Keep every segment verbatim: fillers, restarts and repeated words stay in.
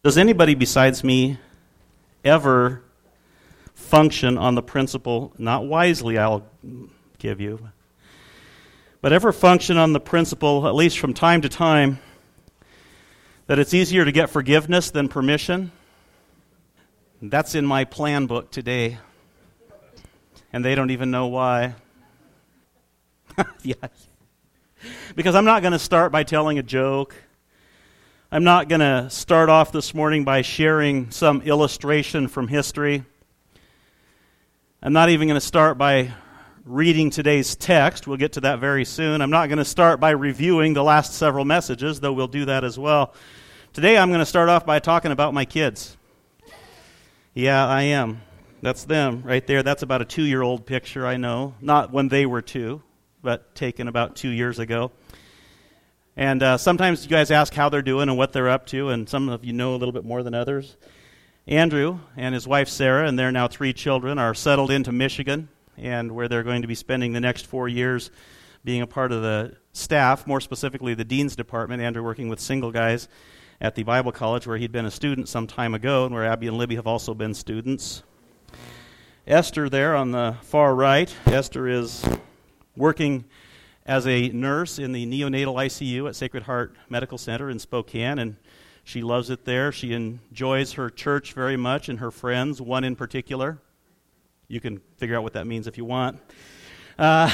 Does anybody besides me ever function on the principle, not wisely I'll give you, but ever function on the principle, at least from time to time, that it's easier to get forgiveness than permission? That's in my plan book today. And they don't even know why. Yeah. Because I'm not going to start by telling a joke. I'm not going to start off this morning by sharing some illustration from history. I'm not even going to start by reading today's text. We'll get to that very soon. I'm not going to start by reviewing the last several messages, though we'll do that as well. Today I'm going to start off by talking about my kids. Yeah, I am. That's them right there. That's about a two-year-old picture, I know. Not when they were two, but taken about two years ago. And uh, sometimes you guys ask how they're doing and what they're up to, and some of you know a little bit more than others. Andrew and his wife Sarah and their now three children are settled into Michigan, and where they're going to be spending the next four years being a part of the staff, more specifically the Dean's Department. Andrew working with single guys at the Bible College where he'd been a student some time ago, and where Abby and Libby have also been students. Esther there on the far right. Esther is working as a nurse in the neonatal I C U at Sacred Heart Medical Center in Spokane, and she loves it there. She enjoys her church very much and her friends, one in particular. You can figure out what that means if you want. Uh,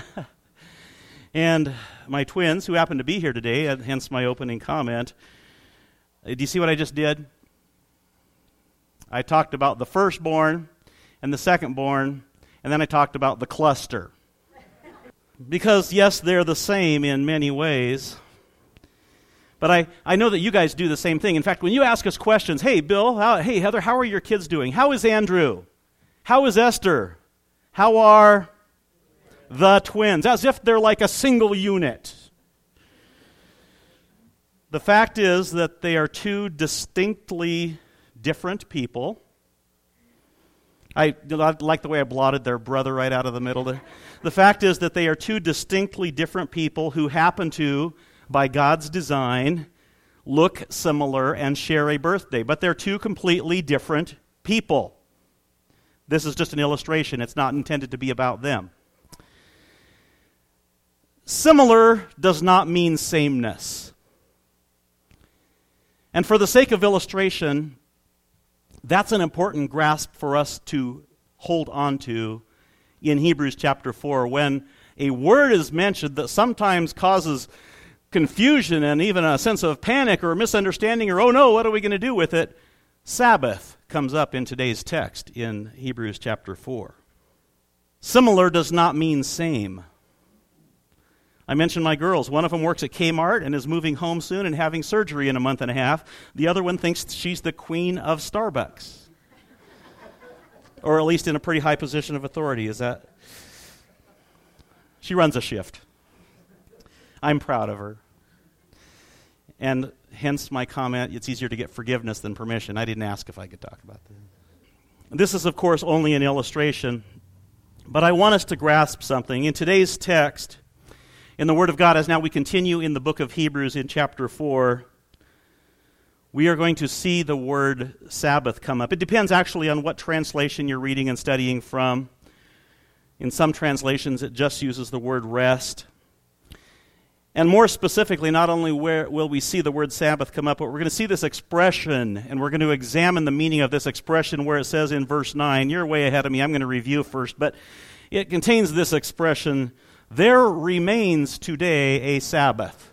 and my twins, who happen to be here today, and hence my opening comment. Do you see what I just did? I talked about the firstborn and the secondborn, and then I talked about the cluster. Because, yes, they're the same in many ways. But I, I know that you guys do the same thing. In fact, when you ask us questions, hey, Bill, how, hey, Heather, how are your kids doing? How is Andrew? How is Esther? How are the twins? As if they're like a single unit. The fact is that they are two distinctly different people. I, I like the way I blotted their brother right out of the middle there. The fact is that they are two distinctly different people who happen to, by God's design, look similar and share a birthday. But they're two completely different people. This is just an illustration. It's not intended to be about them. Similar does not mean sameness. And for the sake of illustration, that's an important grasp for us to hold on to in Hebrews chapter four, when a word is mentioned that sometimes causes confusion and even a sense of panic or misunderstanding or, oh no, what are we going to do with it? Sabbath comes up in today's text in Hebrews chapter four. Similar does not mean same. I mentioned my girls. One of them works at Kmart and is moving home soon and having surgery in a month and a half. The other one thinks she's the queen of Starbucks. Or at least in a pretty high position of authority. Is that? She runs a shift. I'm proud of her. And hence my comment, it's easier to get forgiveness than permission. I didn't ask if I could talk about that. This is, of course, only an illustration. But I want us to grasp something. In today's text, in the Word of God, as now we continue in the book of Hebrews in chapter four, we are going to see the word Sabbath come up. It depends actually on what translation you're reading and studying from. In some translations, it just uses the word rest. And more specifically, not only where will we see the word Sabbath come up, but we're going to see this expression, and we're going to examine the meaning of this expression where it says in verse nine, you're way ahead of me, I'm going to review first, but it contains this expression, there remains today a Sabbath.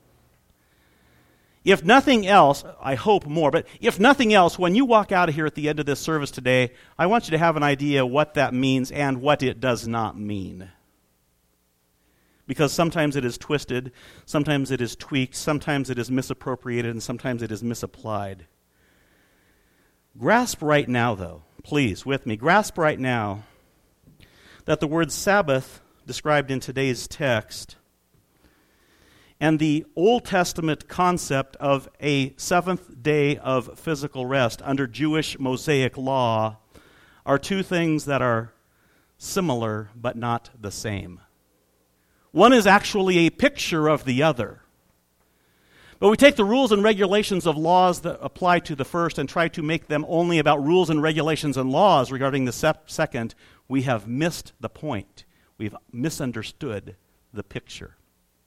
If nothing else, I hope more, but if nothing else, when you walk out of here at the end of this service today, I want you to have an idea what that means and what it does not mean. Because sometimes it is twisted, sometimes it is tweaked, sometimes it is misappropriated, and sometimes it is misapplied. Grasp right now, though, please, with me, grasp right now that the word Sabbath described in today's text and the Old Testament concept of a seventh day of physical rest under Jewish Mosaic law are two things that are similar but not the same. One is actually a picture of the other. But we take the rules and regulations of laws that apply to the first and try to make them only about rules and regulations and laws regarding the sep- second. We have missed the point. We've misunderstood the picture.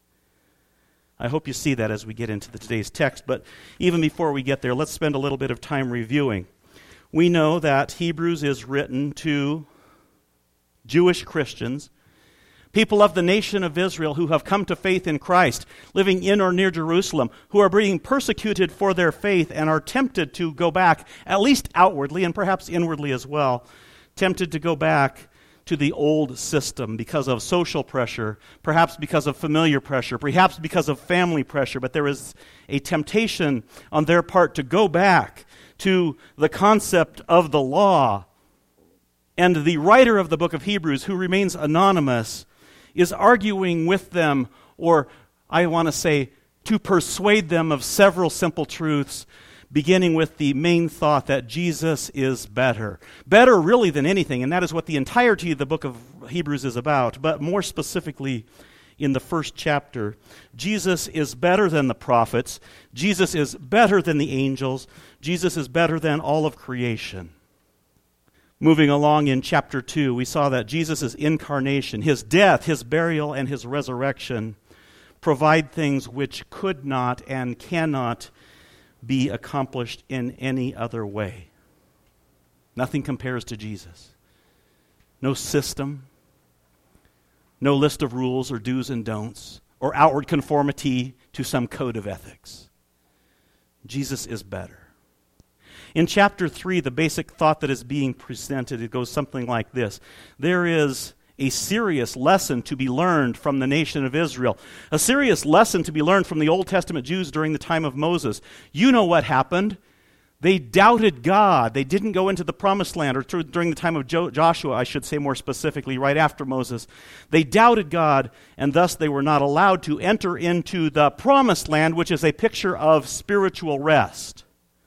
I hope you see that as we get into the, today's text. But even before we get there, let's spend a little bit of time reviewing. We know that Hebrews is written to Jewish Christians, people of the nation of Israel who have come to faith in Christ, living in or near Jerusalem, who are being persecuted for their faith and are tempted to go back, at least outwardly and perhaps inwardly as well, tempted to go back to the old system because of social pressure, perhaps because of familiar pressure, perhaps because of family pressure, but there is a temptation on their part to go back to the concept of the law. And the writer of the book of Hebrews, who remains anonymous, is arguing with them, or I want to say, to persuade them of several simple truths, beginning with the main thought that Jesus is better. Better really than anything, and that is what the entirety of the book of Hebrews is about, but more specifically in the first chapter. Jesus is better than the prophets. Jesus is better than the angels. Jesus is better than all of creation. Moving along in chapter two, we saw that Jesus' incarnation, his death, his burial, and his resurrection provide things which could not and cannot be accomplished in any other way. Nothing compares to Jesus. No system, no list of rules or do's and don'ts, or outward conformity to some code of ethics. Jesus is better. In chapter three, the basic thought that is being presented, it goes something like this. There is a serious lesson to be learned from the nation of Israel. A serious lesson to be learned from the Old Testament Jews during the time of Moses. You know what happened. They doubted God. They didn't go into the promised land, or th- during the time of jo- Joshua, I should say more specifically, right after Moses. They doubted God, and thus they were not allowed to enter into the promised land, which is a picture of spiritual rest.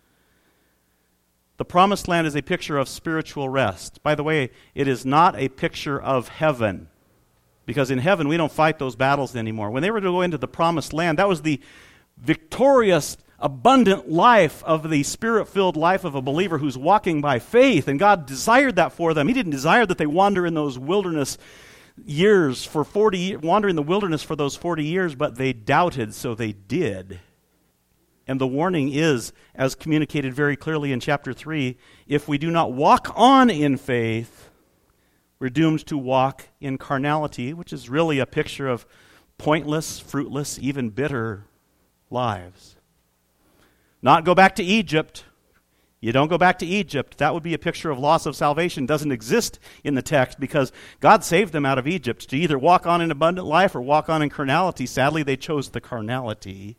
The promised land is a picture of spiritual rest. By the way, it is not a picture of heaven, because in heaven we don't fight those battles anymore. When they were to go into the promised land, that was the victorious, abundant life of the spirit-filled life of a believer who's walking by faith, and God desired that for them. He didn't desire that they wander in those wilderness years for forty, wander in the wilderness for those forty years, but they doubted, so they did. And the warning is, as communicated very clearly in chapter three, if we do not walk on in faith, we're doomed to walk in carnality, which is really a picture of pointless, fruitless, even bitter lives. Not go back to Egypt. You don't go back to Egypt. That would be a picture of loss of salvation. It doesn't exist in the text because God saved them out of Egypt to either walk on in abundant life or walk on in carnality. Sadly, they chose the carnality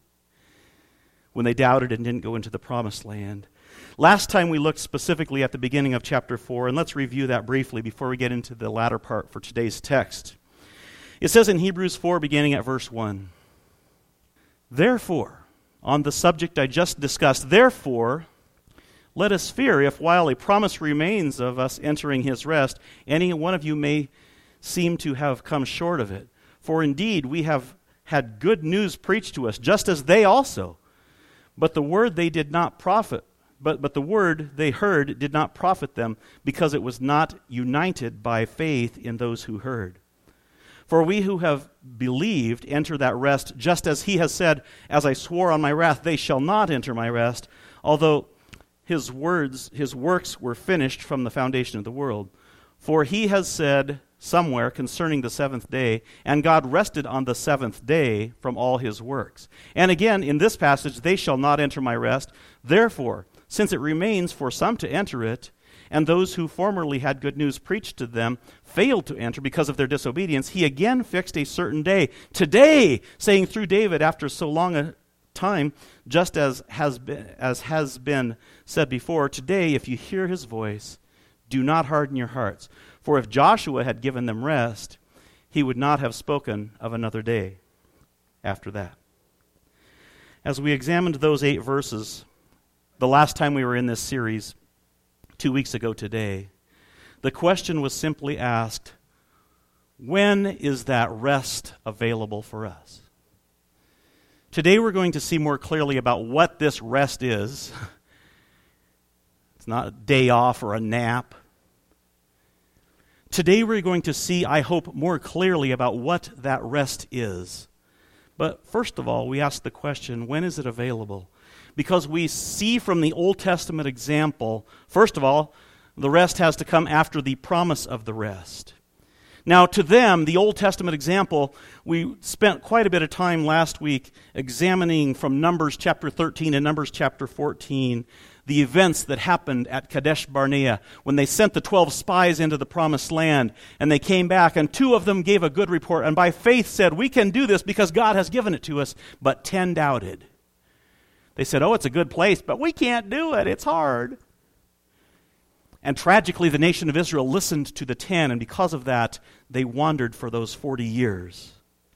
when they doubted and didn't go into the promised land. Last time we looked specifically at the beginning of chapter four, and let's review that briefly before we get into the latter part for today's text. It says in Hebrews four, beginning at verse one, "Therefore," on the subject I just discussed, "therefore, let us fear if while a promise remains of us entering his rest, any one of you may seem to have come short of it. For indeed we have had good news preached to us, just as they also. But the word they did not profit, but, but the word they heard did not profit them, because it was not united by faith in those who heard. For we who have believed enter that rest, just as he has said, as I swore on my wrath, they shall not enter my rest, although his words, his works were finished from the foundation of the world. For he has said somewhere concerning the seventh day, and God rested on the seventh day from all his works. And again, in this passage, they shall not enter my rest. Therefore, since it remains for some to enter it, and those who formerly had good news preached to them failed to enter because of their disobedience, he again fixed a certain day, today, saying through David after so long a time, just as has been, as has been said before, today, if you hear his voice, do not harden your hearts. For if Joshua had given them rest, he would not have spoken of another day after that." As we examined those eight verses, the last time we were in this series, two weeks ago today, the question was simply asked, when is that rest available for us? Today we're going to see more clearly about what this rest is. It's not a day off or a nap. Today we're going to see, I hope, more clearly about what that rest is. But first of all, we ask the question, when is it available? Because we see from the Old Testament example, first of all, the rest has to come after the promise of the rest. Now, to them, the Old Testament example, we spent quite a bit of time last week examining from Numbers chapter thirteen and Numbers chapter fourteen the events that happened at Kadesh Barnea when they sent the twelve spies into the promised land, and they came back, and two of them gave a good report, and by faith said, we can do this because God has given it to us, but ten doubted. They said, oh, it's a good place, but we can't do it. It's hard. And tragically, the nation of Israel listened to the ten, and because of that, they wandered for those forty years.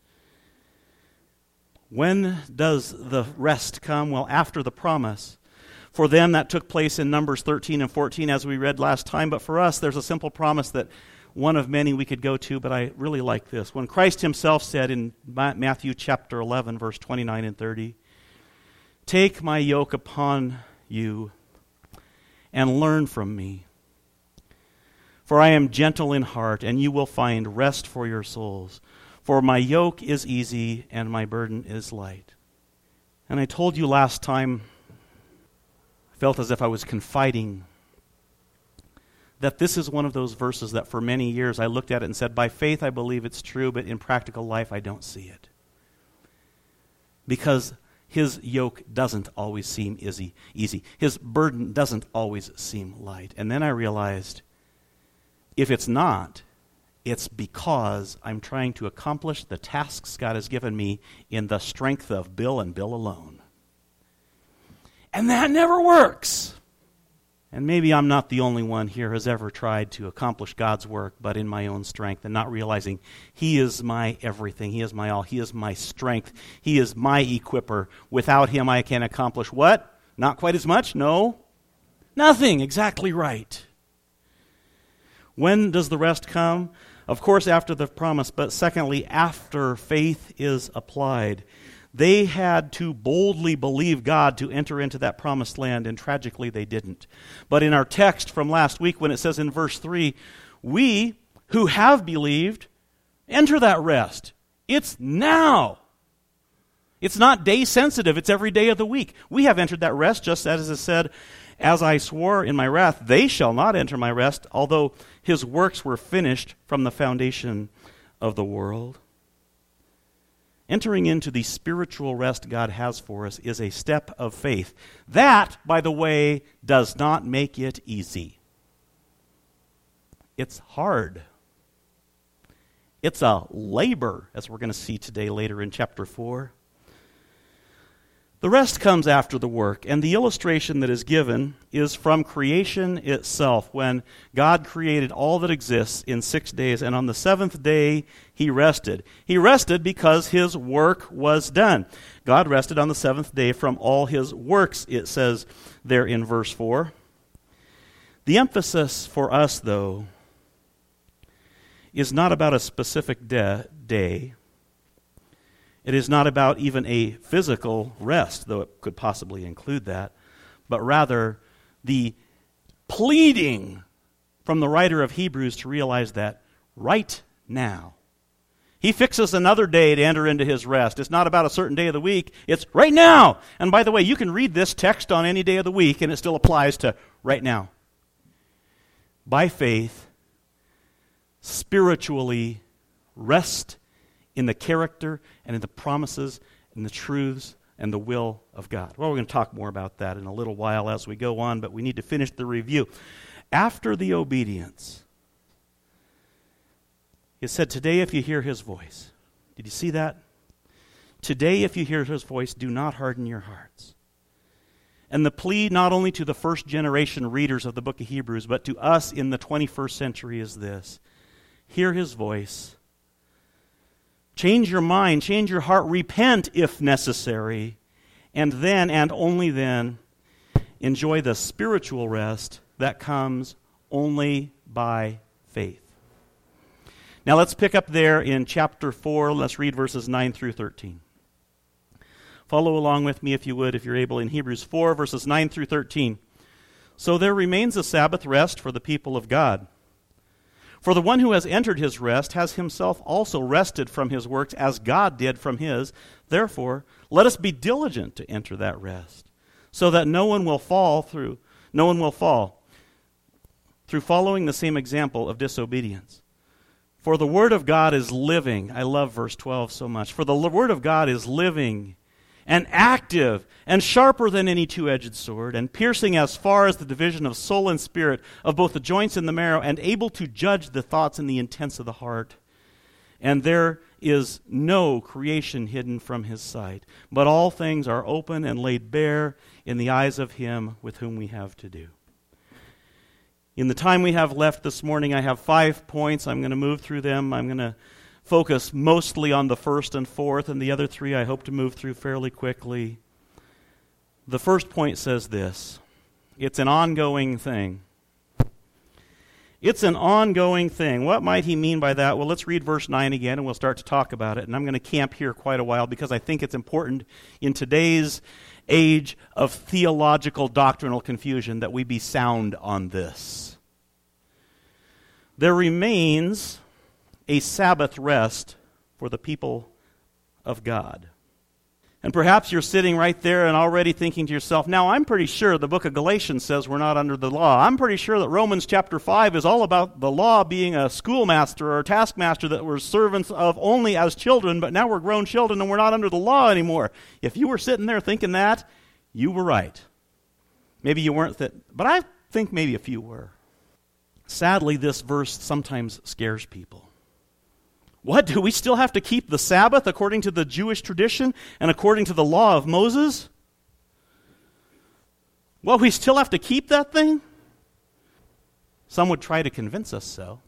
When does the rest come? Well, after the promise. For them, that took place in Numbers thirteen and fourteen, as we read last time. But for us, there's a simple promise that one of many we could go to, but I really like this. When Christ himself said in Matthew chapter eleven, verse twenty-nine and thirty, take my yoke upon you and learn from me. For I am gentle in heart, and you will find rest for your souls. For my yoke is easy, and my burden is light. And I told you last time, I felt as if I was confiding, that this is one of those verses that for many years I looked at it and said, by faith I believe it's true, but in practical life I don't see it. Because his yoke doesn't always seem easy. easy. His burden doesn't always seem light. And then I realized, if it's not, it's because I'm trying to accomplish the tasks God has given me in the strength of Bill and Bill alone. And that never works. And maybe I'm not the only one here who has ever tried to accomplish God's work, but in my own strength, and not realizing He is my everything. He is my all. He is my strength. He is my equipper. Without Him, I can accomplish what? Not quite as much? No. Nothing. Exactly right. When does the rest come? Of course, after the promise, but secondly, after faith is applied. They had to boldly believe God to enter into that promised land, and tragically they didn't. But in our text from last week, when it says in verse three, we who have believed enter that rest. It's now. It's not day sensitive, it's every day of the week. We have entered that rest, just as it said, as I swore in my wrath, they shall not enter my rest, although his works were finished from the foundation of the world. Entering into the spiritual rest God has for us is a step of faith. That, by the way, does not make it easy. It's hard. It's a labor, as we're going to see today later in chapter four. The rest comes after the work, and the illustration that is given is from creation itself, when God created all that exists in six days, and on the seventh day He rested. He rested because His work was done. God rested on the seventh day from all His works, it says there in verse four. The emphasis for us, though, is not about a specific de- day. It is not about even a physical rest, though it could possibly include that, but rather the pleading from the writer of Hebrews to realize that right now. He fixes another day to enter into His rest. It's not about a certain day of the week. It's right now. And by the way, you can read this text on any day of the week, and it still applies to right now. By faith, spiritually rest in the character and in the promises and the truths and the will of God. Well, we're going to talk more about that in a little while as we go on, but we need to finish the review. After the obedience, it said, today if you hear His voice. Did you see that? Today if you hear His voice, do not harden your hearts. And the plea not only to the first generation readers of the book of Hebrews, but to us in the twenty-first century is this. Hear His voice. Change your mind, change your heart, repent if necessary, and then, and only then, enjoy the spiritual rest that comes only by faith. Now let's pick up there in chapter four. Let's read verses nine through thirteen. Follow along with me, if you would, if you're able, in Hebrews four, verses nine through thirteen. So there remains a Sabbath rest for the people of God. For the one who has entered his rest has himself also rested from his works as God did from his. Therefore, let us be diligent to enter that rest, so that no one will fall through, no one will fall through following the same example of disobedience. For the word of God is living. I love verse twelve so much. For the word of God is living and active, and sharper than any two-edged sword, and piercing as far as the division of soul and spirit, of both the joints and the marrow, and able to judge the thoughts and the intents of the heart. And there is no creation hidden from his sight, but all things are open and laid bare in the eyes of him with whom we have to do. In the time we have left this morning, I have five points. I'm going to move through them. I'm going to focus mostly on the first and fourth, and the other three I hope to move through fairly quickly. The first point says this: it's an ongoing thing. It's an ongoing thing. What might he mean by that? Well, let's read verse nine again, and we'll start to talk about it. And I'm going to camp here quite a while because I think it's important in today's age of theological doctrinal confusion that we be sound on this. There remains a Sabbath rest for the people of God. And perhaps you're sitting right there and already thinking to yourself, now I'm pretty sure the book of Galatians says we're not under the law. I'm pretty sure that Romans chapter five is all about the law being a schoolmaster or a taskmaster that we're servants of only as children, but now we're grown children and we're not under the law anymore. If you were sitting there thinking that, you were right. Maybe you weren't, th- but I think maybe a few were. Sadly, this verse sometimes scares people. What, do we still have to keep the Sabbath according to the Jewish tradition and according to the law of Moses? Well, we still have to keep that thing? Some would try to convince us so.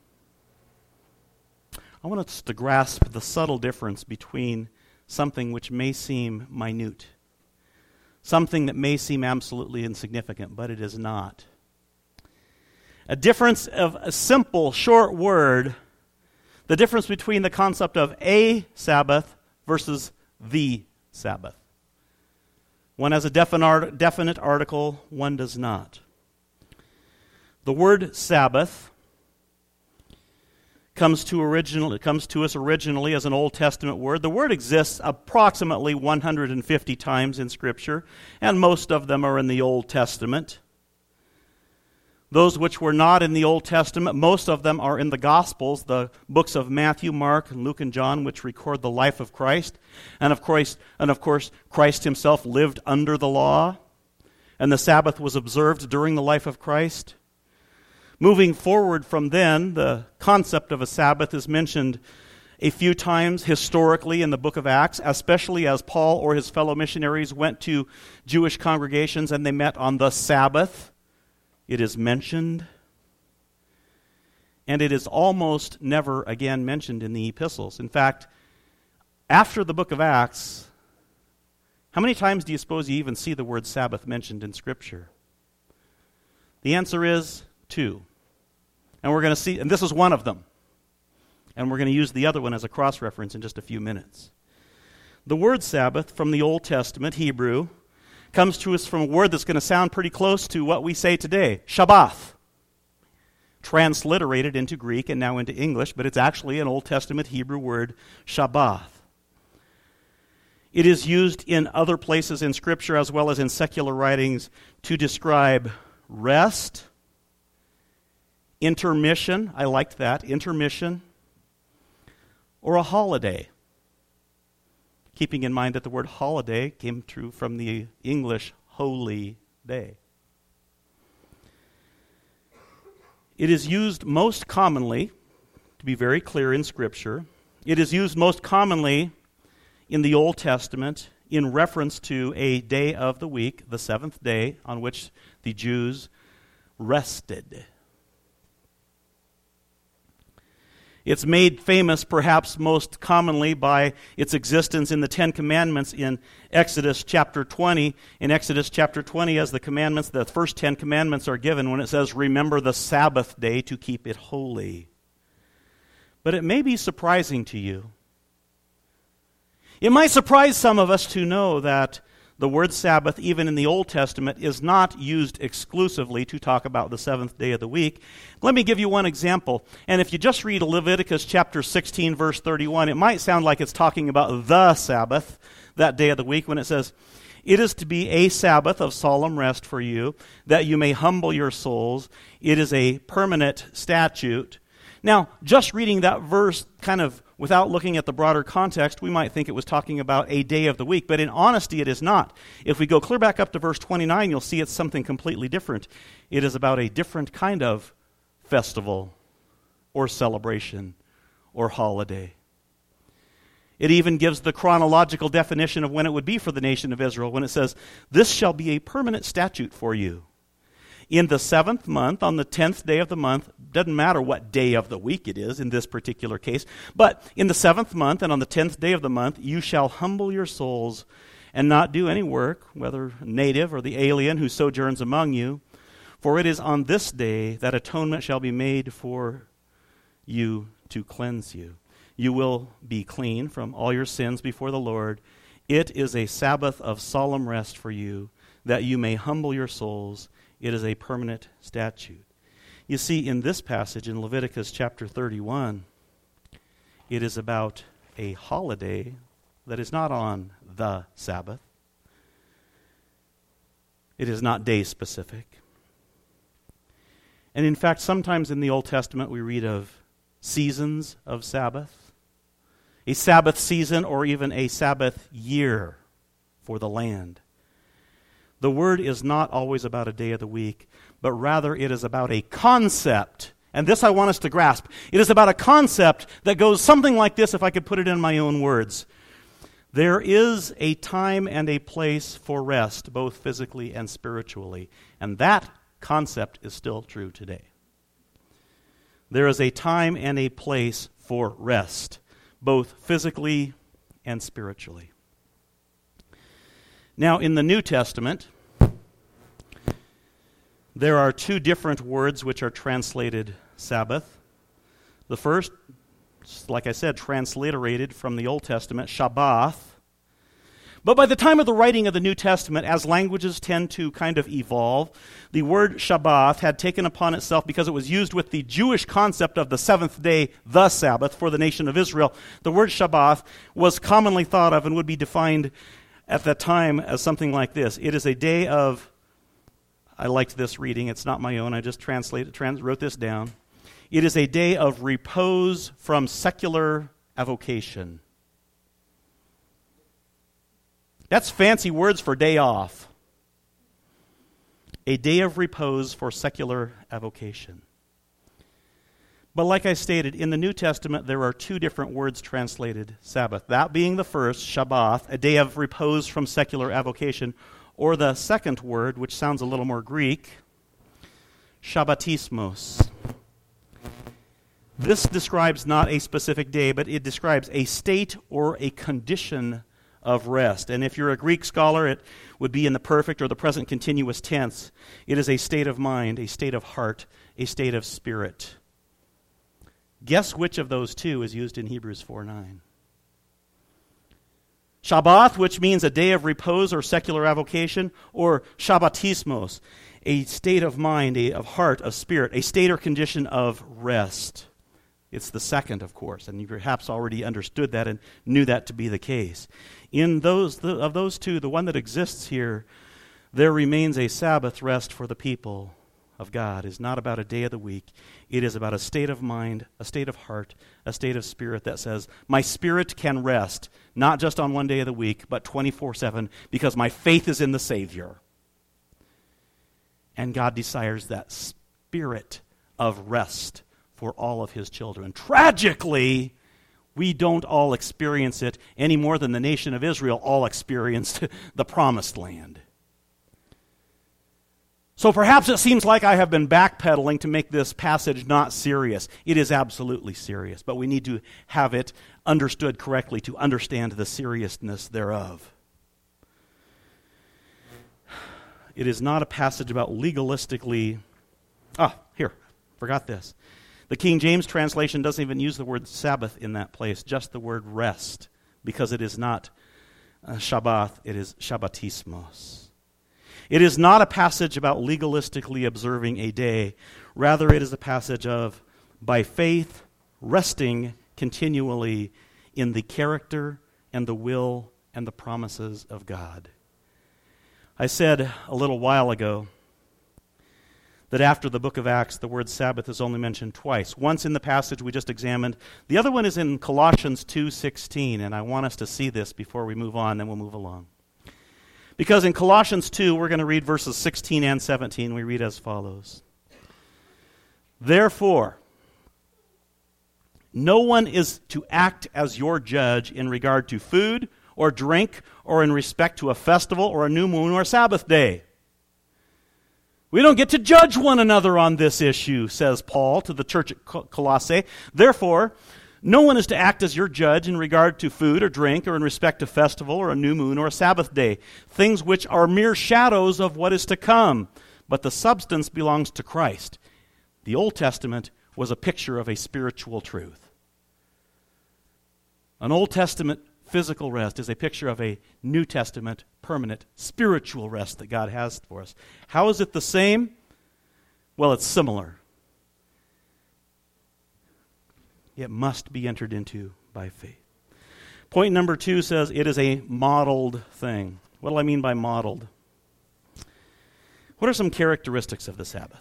I want us to grasp the subtle difference between something which may seem minute, something that may seem absolutely insignificant, but it is not. A difference of a simple, short word. The difference between the concept of a Sabbath versus the Sabbath. One has a definite article, one does not. The word Sabbath comes to original, it comes to us originally as an Old Testament word. The word exists approximately one hundred fifty times in Scripture, and most of them are in the Old Testament. Those which were not in the Old Testament, most of them are in the Gospels, the books of Matthew, Mark, Luke, and John, which record the life of Christ. And of course, and of course, Christ himself lived under the law, and the Sabbath was observed during the life of Christ. Moving forward from then, the concept of a Sabbath is mentioned a few times historically in the book of Acts, especially as Paul or his fellow missionaries went to Jewish congregations and they met on the Sabbath. It is mentioned, and it is almost never again mentioned in the epistles. In fact, after the book of Acts, how many times do you suppose you even see the word Sabbath mentioned in Scripture? The answer is two. And we're going to see, and this is one of them. And we're going to use the other one as a cross-reference in just a few minutes. The word Sabbath from the Old Testament, Hebrew, comes to us from a word that's going to sound pretty close to what we say today, Shabbath. Transliterated into Greek and now into English, but it's actually an Old Testament Hebrew word, Shabbath. It is used in other places in Scripture as well as in secular writings to describe rest, intermission, I liked that, intermission, or a holiday. Keeping in mind that the word holiday came true from the English holy day. It is used most commonly, to be very clear in Scripture, it is used most commonly in the Old Testament in reference to a day of the week, the seventh day, on which the Jews rested. It's made famous perhaps most commonly by its existence in the Ten Commandments in Exodus chapter twenty. In Exodus chapter twenty, as the commandments, the first Ten Commandments are given when it says, remember the Sabbath day to keep it holy. But it may be surprising to you. It might surprise some of us to know that the word Sabbath, even in the Old Testament, is not used exclusively to talk about the seventh day of the week. Let me give you one example. And if you just read Leviticus chapter sixteen, verse thirty-one, it might sound like it's talking about the Sabbath, that day of the week, when it says, "It is to be a Sabbath of solemn rest for you, that you may humble your souls. It is a permanent statute." Now, just reading that verse kind of without looking at the broader context, we might think it was talking about a day of the week, but in honesty, it is not. If we go clear back up to verse twenty-nine, you'll see it's something completely different. It is about a different kind of festival or celebration or holiday. It even gives the chronological definition of when it would be for the nation of Israel when it says, "This shall be a permanent statute for you. In the seventh month, on the tenth day of the month," doesn't matter what day of the week it is in this particular case, "but in the seventh month and on the tenth day of the month, you shall humble your souls and not do any work, whether native or the alien who sojourns among you. For it is on this day that atonement shall be made for you to cleanse you. You will be clean from all your sins before the Lord. It is a Sabbath of solemn rest for you, that you may humble your souls. It is a permanent statute." You see, in this passage in Leviticus chapter thirty-one, it is about a holiday that is not on the Sabbath. It is not day specific. And in fact, sometimes in the Old Testament we read of seasons of Sabbath, a Sabbath season or even a Sabbath year for the land. The word is not always about a day of the week, but rather it is about a concept. And this I want us to grasp. It is about a concept that goes something like this, if I could put it in my own words. There is a time and a place for rest, both physically and spiritually. And that concept is still true today. There is a time and a place for rest, both physically and spiritually. Now, in the New Testament, there are two different words which are translated Sabbath. The first, like I said, transliterated from the Old Testament, Shabbath. But by the time of the writing of the New Testament, as languages tend to kind of evolve, the word Shabbath had taken upon itself, because it was used with the Jewish concept of the seventh day, the Sabbath, for the nation of Israel. The word Shabbath was commonly thought of and would be defined at that time as something like this. It is a day of, I liked this reading, it's not my own, I just translated, trans, wrote this down. It is a day of repose from secular avocation. That's fancy words for day off. A day of repose for secular avocation. But like I stated, in the New Testament, there are two different words translated Sabbath. That being the first, Shabbath, a day of repose from secular avocation, or the second word, which sounds a little more Greek, Shabbatismos. This describes not a specific day, but it describes a state or a condition of rest. And if you're a Greek scholar, it would be in the perfect or the present continuous tense. It is a state of mind, a state of heart, a state of spirit. Guess which of those two is used in Hebrews four nine? Shabbath, which means a day of repose or secular avocation, or Shabbatismos, a state of mind, a, of heart, of spirit, a state or condition of rest. It's the second, of course, and you perhaps already understood that and knew that to be the case. In those the, of those two, the one that exists here, there remains a Sabbath rest for the people of God. Is not about a day of the week. It is about a state of mind, a state of heart, a state of spirit that says, my spirit can rest, not just on one day of the week, but twenty-four seven, because my faith is in the Savior. And God desires that spirit of rest for all of his children. Tragically, we don't all experience it any more than the nation of Israel all experienced the promised land. So perhaps it seems like I have been backpedaling to make this passage not serious. It is absolutely serious, but we need to have it understood correctly to understand the seriousness thereof. It is not a passage about legalistically... Ah, here, forgot this. The King James translation doesn't even use the word Sabbath in that place, just the word rest because it is not uh, Shabbat, it is Shabbatismos. It is not a passage about legalistically observing a day. Rather, it is a passage of, by faith, resting continually in the character and the will and the promises of God. I said a little while ago that after the book of Acts, the word Sabbath is only mentioned twice. Once in the passage we just examined. The other one is in Colossians two sixteen, and I want us to see this before we move on, then we'll move along. Because in Colossians two, we're going to read verses sixteen and seventeen. We read as follows. Therefore, no one is to act as your judge in regard to food or drink or in respect to a festival or a new moon or a Sabbath day. We don't get to judge one another on this issue, says Paul to the church at Colossae. Therefore, no one is to act as your judge in regard to food or drink or in respect to festival or a new moon or a Sabbath day, things which are mere shadows of what is to come, but the substance belongs to Christ. The Old Testament was a picture of a spiritual truth. An Old Testament physical rest is a picture of a New Testament permanent spiritual rest that God has for us. How is it the same? Well, it's similar. It must be entered into by faith. Point number two says it is a modeled thing. What do I mean by modeled? What are some characteristics of the Sabbath?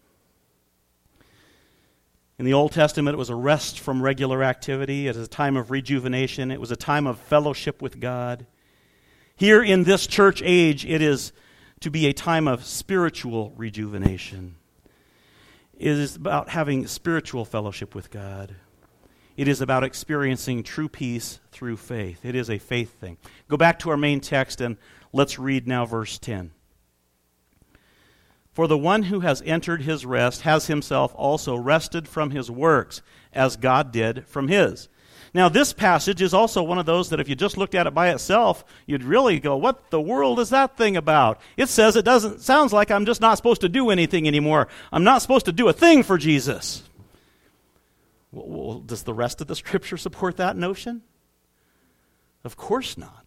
In the Old Testament, it was a rest from regular activity. It was a time of rejuvenation. It was a time of fellowship with God. Here in this church age, it is to be a time of spiritual rejuvenation. It is about having spiritual fellowship with God. It is about experiencing true peace through faith. It is a faith thing. Go back to our main text and let's read now verse ten. For the one who has entered his rest has himself also rested from his works, as God did from his. Now, this passage is also one of those that if you just looked at it by itself, you'd really go, what the world is that thing about? It says it doesn't, sounds like I'm just not supposed to do anything anymore. I'm not supposed to do a thing for Jesus. Well, does the rest of the Scripture support that notion? Of course not.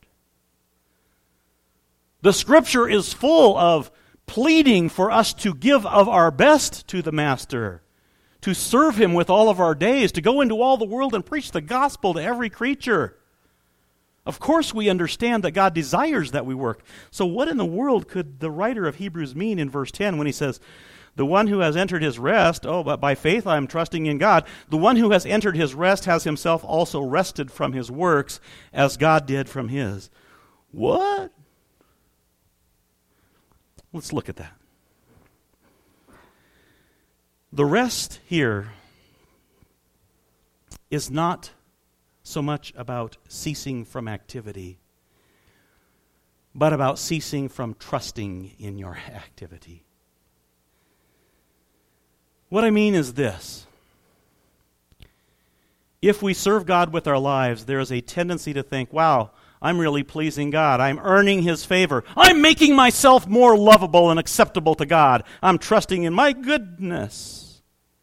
The Scripture is full of pleading for us to give of our best to the Master, to serve Him with all of our days, to go into all the world and preach the gospel to every creature. Of course we understand that God desires that we work. So what in the world could the writer of Hebrews mean in verse ten when he says, the one who has entered his rest, oh, but by faith I am trusting in God, the one who has entered his rest has himself also rested from his works as God did from his. What? Let's look at that. The rest here is not so much about ceasing from activity, but about ceasing from trusting in your activity. What I mean is this. If we serve God with our lives, there is a tendency to think, wow, I'm really pleasing God. I'm earning His favor. I'm making myself more lovable and acceptable to God. I'm trusting in my goodness.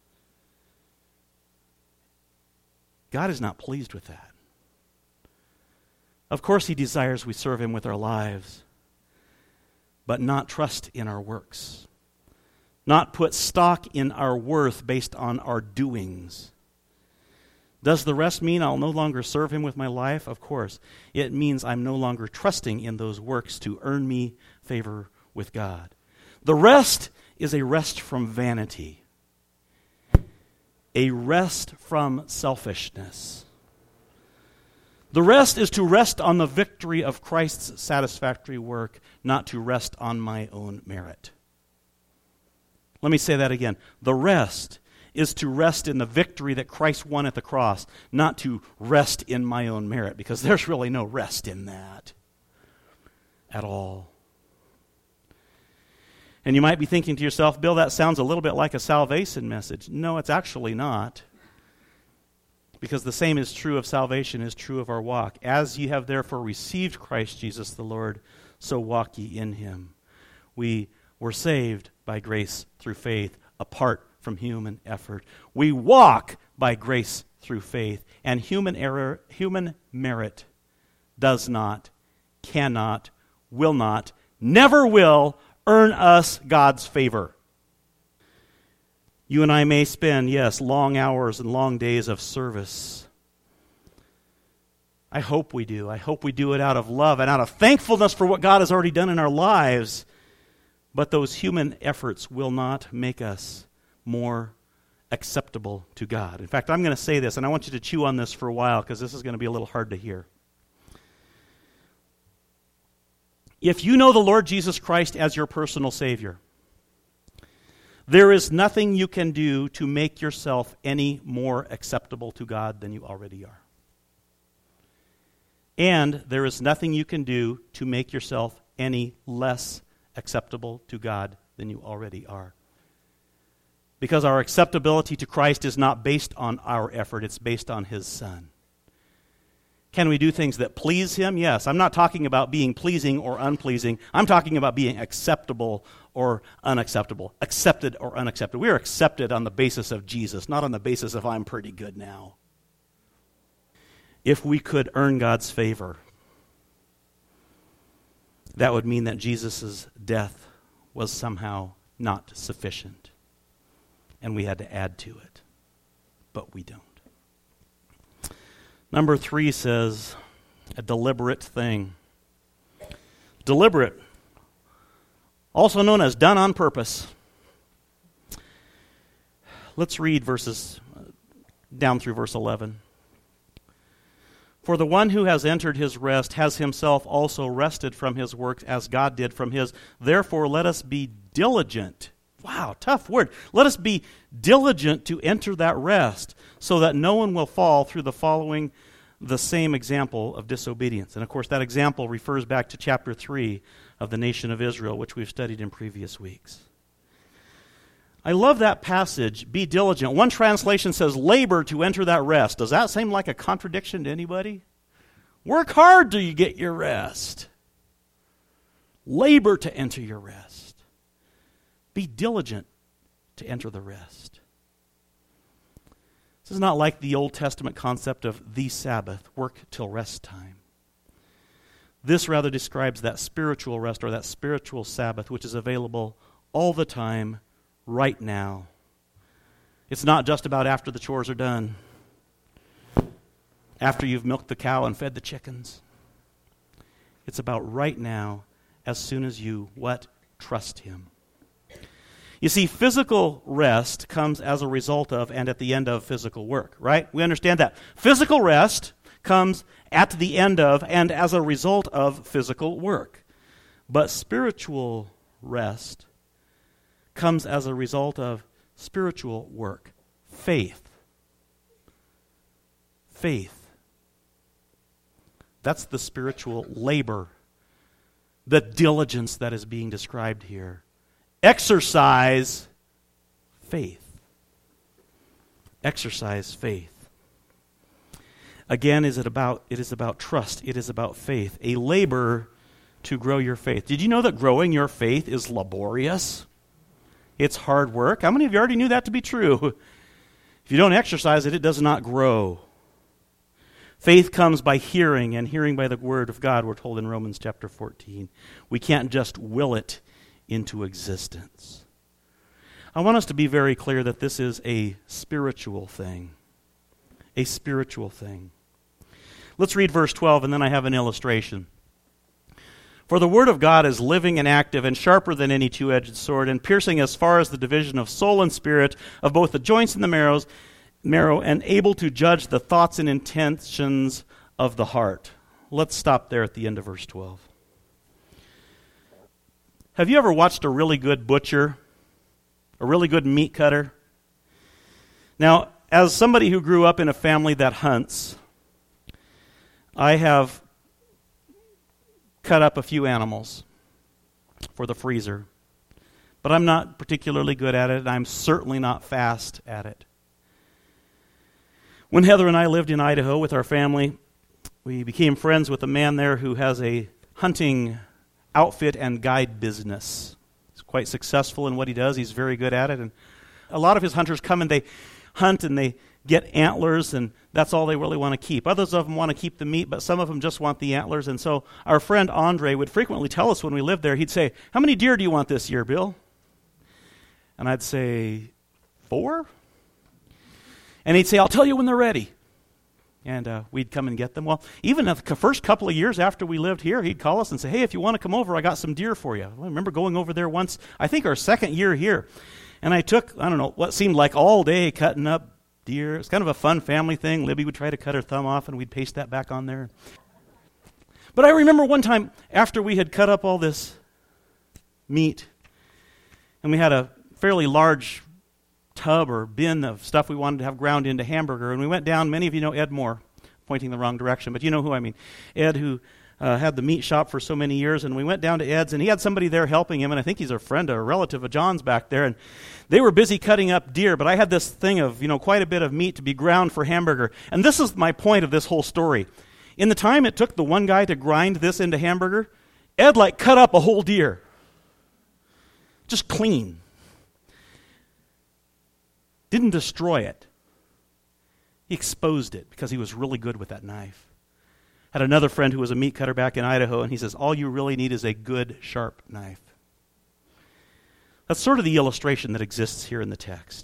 God is not pleased with that. Of course, He desires we serve Him with our lives, but not trust in our works. Not put stock in our worth based on our doings. Does the rest mean I'll no longer serve Him with my life? Of course. It means I'm no longer trusting in those works to earn me favor with God. The rest is a rest from vanity. A rest from selfishness. The rest is to rest on the victory of Christ's satisfactory work, not to rest on my own merit. Let me say that again. The rest is to rest in the victory that Christ won at the cross, not to rest in my own merit, because there's really no rest in that at all. And you might be thinking to yourself, Bill, that sounds a little bit like a salvation message. No, it's actually not. Because the same is true of salvation is true of our walk. As ye have therefore received Christ Jesus the Lord, so walk ye in Him. We were saved by grace through faith, apart from human effort. We walk by grace through faith, and human error, human merit does not, cannot, will not, never will earn us God's favor. You and I may spend, yes, long hours and long days of service. I hope we do. I hope we do it out of love and out of thankfulness for what God has already done in our lives. But those human efforts will not make us more acceptable to God. In fact, I'm going to say this, and I want you to chew on this for a while because this is going to be a little hard to hear. If you know the Lord Jesus Christ as your personal Savior, there is nothing you can do to make yourself any more acceptable to God than you already are. And there is nothing you can do to make yourself any less acceptable to God than you already are. Because our acceptability to Christ is not based on our effort, it's based on His Son. Can we do things that please Him? Yes. I'm not talking about being pleasing or unpleasing. I'm talking about being acceptable or unacceptable. Accepted or unaccepted. We are accepted on the basis of Jesus, not on the basis of I'm pretty good now. If we could earn God's favor, that would mean that Jesus' death was somehow not sufficient, and we had to add to it. But we don't. Number three says, a deliberate thing. Deliberate, also known as done on purpose. Let's read verses down through verse eleven. For the one who has entered his rest has himself also rested from his works as God did from his. Therefore, let us be diligent. Wow, tough word. Let us be diligent to enter that rest so that no one will fall through the following the same example of disobedience. And of course, that example refers back to chapter three of the nation of Israel, which we've studied in previous weeks. I love that passage, be diligent. One translation says labor to enter that rest. Does that seem like a contradiction to anybody? Work hard till you get your rest. Labor to enter your rest. Be diligent to enter the rest. This is not like the Old Testament concept of the Sabbath, work till rest time. This rather describes that spiritual rest or that spiritual Sabbath which is available all the time, right now. It's not just about after the chores are done, after you've milked the cow and fed the chickens. It's about right now, as soon as you, what? Trust Him. You see, physical rest comes as a result of and at the end of physical work, right? We understand that. Physical rest comes at the end of and as a result of physical work. But spiritual rest comes as a result of spiritual work. Faith. Faith. That's the spiritual labor, the diligence that is being described here. Exercise faith. Exercise faith. Again, is it about it is about trust. It is about faith. A labor to grow your faith. Did you know that growing your faith is laborious? It's hard work. How many of you already knew that to be true? If you don't exercise it, it does not grow. Faith comes by hearing, and hearing by the word of God, we're told in Romans chapter fourteen. We can't just will it into existence. I want us to be very clear that this is a spiritual thing. A spiritual thing. Let's read verse twelve, and then I have an illustration. For the word of God is living and active and sharper than any two-edged sword, and piercing as far as the division of soul and spirit, of both the joints and the marrows, marrow, and able to judge the thoughts and intentions of the heart. Let's stop there at the end of verse twelve. Have you ever watched a really good butcher? A really good meat cutter? Now, as somebody who grew up in a family that hunts, I have cut up a few animals for the freezer. But I'm not particularly good at it, and I'm certainly not fast at it. When Heather and I lived in Idaho with our family, we became friends with a man there who has a hunting outfit and guide business. He's quite successful in what he does. He's very good at it. And a lot of his hunters come and they hunt and they get antlers, and that's all they really want to keep. Others of them want to keep the meat, but some of them just want the antlers. And so our friend Andre would frequently tell us when we lived there, he'd say, "How many deer do you want this year, Bill?" And I'd say, "Four?" And he'd say, "I'll tell you when they're ready." And uh, we'd come and get them. Well, even the first couple of years after we lived here, he'd call us and say, "Hey, if you want to come over, I got some deer for you." Well, I remember going over there once, I think our second year here. And I took, I don't know, what seemed like all day cutting up deer. It was kind of a fun family thing. Libby would try to cut her thumb off, and we'd paste that back on there. But I remember one time after we had cut up all this meat, and we had a fairly large tub or bin of stuff we wanted to have ground into hamburger, and we went down. Many of you know Ed Moore, pointing the wrong direction, but you know who I mean. Ed, who uh, had the meat shop for so many years, and we went down to Ed's, and he had somebody there helping him, and I think he's a friend, a relative of John's back there, and they were busy cutting up deer, but I had this thing of, you know, quite a bit of meat to be ground for hamburger. And this is my point of this whole story. In the time it took the one guy to grind this into hamburger, Ed, like, cut up a whole deer. Just clean. Didn't destroy it. He exposed it because he was really good with that knife. Had another friend who was a meat cutter back in Idaho, and he says, all you really need is a good, sharp knife. That's sort of the illustration that exists here in the text.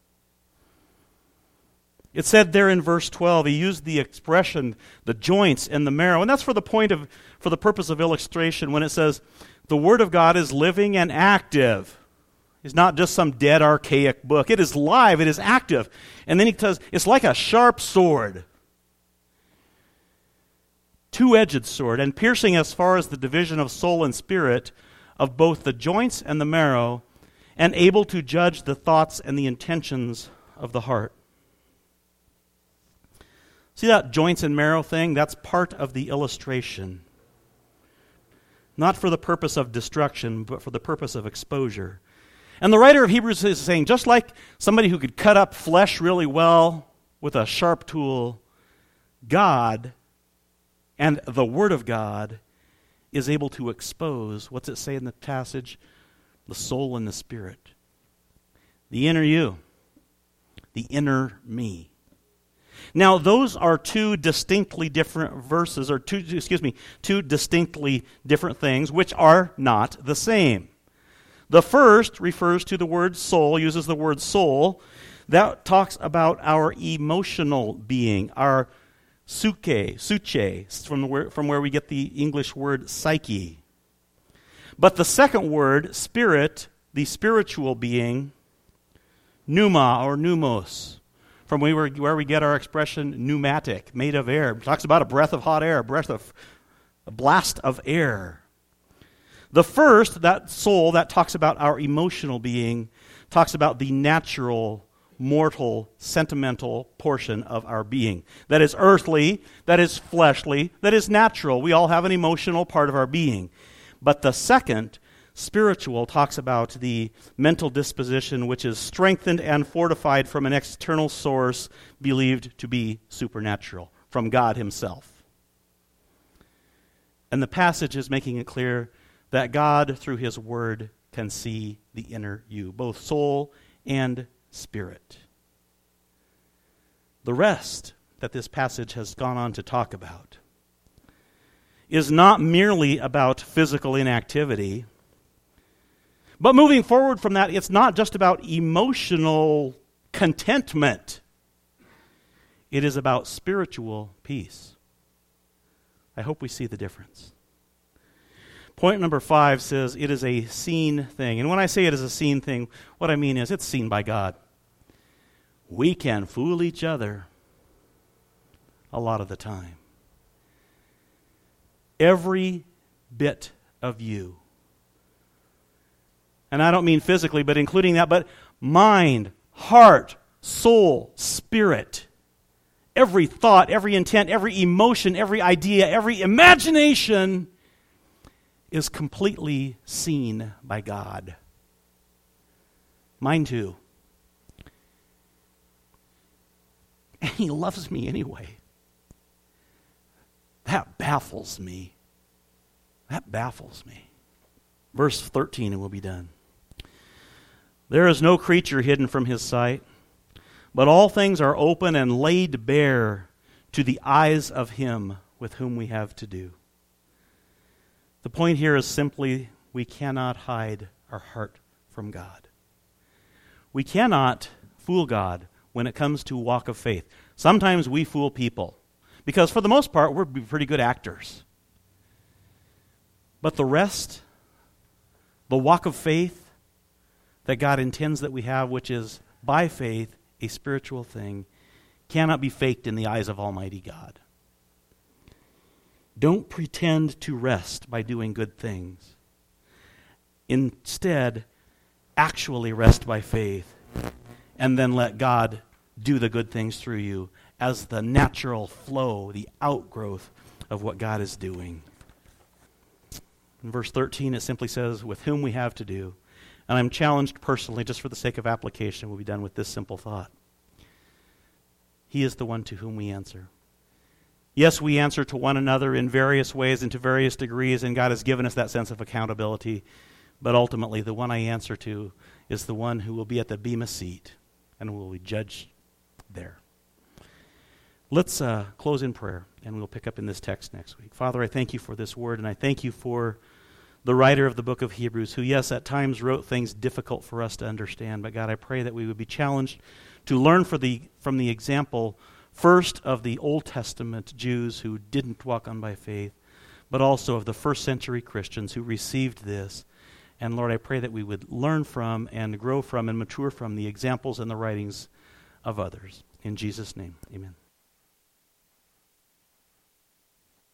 It said there in verse twelve, he used the expression, the joints and the marrow, and that's for the point of, for the purpose of illustration when it says, the Word of God is living and active. It's not just some dead, archaic book. It is live, it is active. And then he says, it's like a sharp sword. Two-edged sword, and piercing as far as the division of soul and spirit, of both the joints and the marrow, and able to judge the thoughts and the intentions of the heart. See that joints and marrow thing? That's part of the illustration. Not for the purpose of destruction, but for the purpose of exposure. And the writer of Hebrews is saying, just like somebody who could cut up flesh really well with a sharp tool, God and the Word of God is able to expose, what's it say in the passage? The soul and the spirit. The inner you. The inner me. Now, those are two distinctly different verses, or two, excuse me, two distinctly different things, which are not the same. The first refers to the word soul, uses the word soul. That talks about our emotional being, our suke, suche, from, the word, from where we get the English word psyche. But the second word, spirit, the spiritual being, pneuma or pneumos, from where, where we get our expression pneumatic, made of air. It talks about a breath of hot air, a breath of, a blast of air. The first, that soul, that talks about our emotional being, talks about the natural, mortal, sentimental portion of our being. That is earthly, that is fleshly, that is natural. We all have an emotional part of our being. But the second, spiritual, talks about the mental disposition which is strengthened and fortified from an external source believed to be supernatural, from God Himself. And the passage is making it clear that God, through His Word, can see the inner you, both soul and spirit. The rest that this passage has gone on to talk about is not merely about physical inactivity, but moving forward from that, it's not just about emotional contentment. It is about spiritual peace. I hope we see the difference. Point number five says it is a seen thing. And when I say it is a seen thing, what I mean is it's seen by God. We can fool each other a lot of the time. Every bit of you. And I don't mean physically, but including that, but mind, heart, soul, spirit. Every thought, every intent, every emotion, every idea, every imagination is completely seen by God. Mine too. And He loves me anyway. That baffles me. That baffles me. Verse thirteen, and we'll be done. There is no creature hidden from His sight, but all things are open and laid bare to the eyes of him with whom we have to do. The point here is simply we cannot hide our heart from God. We cannot fool God when it comes to walk of faith. Sometimes we fool people because for the most part we're pretty good actors. But the rest, the walk of faith that God intends that we have, which is by faith a spiritual thing, cannot be faked in the eyes of Almighty God. Don't pretend to rest by doing good things. Instead, actually rest by faith and then let God do the good things through you as the natural flow, the outgrowth of what God is doing. In verse thirteen, it simply says, with whom we have to do. And I'm challenged personally, just for the sake of application, we'll be done with this simple thought. He is the one to whom we answer. Yes, we answer to one another in various ways and to various degrees, and God has given us that sense of accountability. But ultimately, the one I answer to is the one who will be at the bema seat and will be judged there. Let's uh, close in prayer, and we'll pick up in this text next week. Father, I thank you for this word, and I thank you for the writer of the book of Hebrews, who, yes, at times wrote things difficult for us to understand. But God, I pray that we would be challenged to learn for the, from the example, first of the Old Testament Jews who didn't walk on by faith, but also of the first century Christians who received this. And Lord, I pray that we would learn from and grow from and mature from the examples and the writings of others. In Jesus' name, amen.